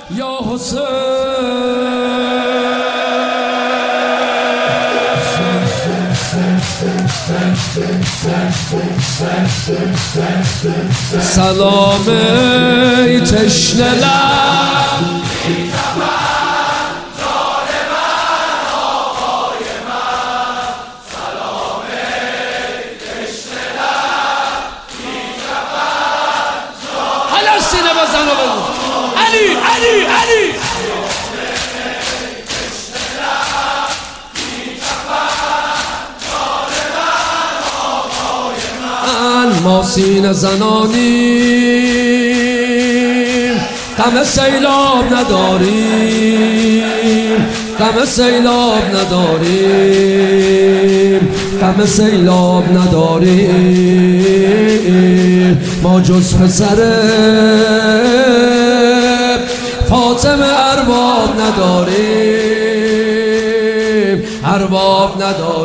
یا حسین. سلام ای تشنه لب حالا سینه بزن و بگو علی علی علی. ما سینه زنانیم غم سیلاب نداریم، غم سیلاب نداریم، غم سیلاب نداریم. ما جز پسر فاطمه ارباب نداریم، ارباب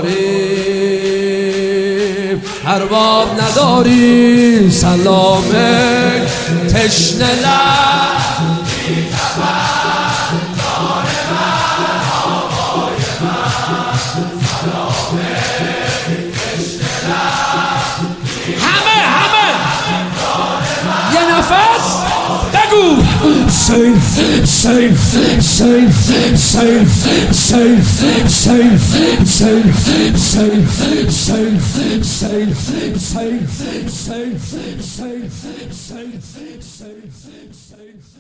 نداریم، ارباب نداریم. سلام تشنه لب همه یه نفس بگو سیف سیف سیف سیف سیف سیف سیف سیف سیف سیف سیف سیف سیف سیف سیف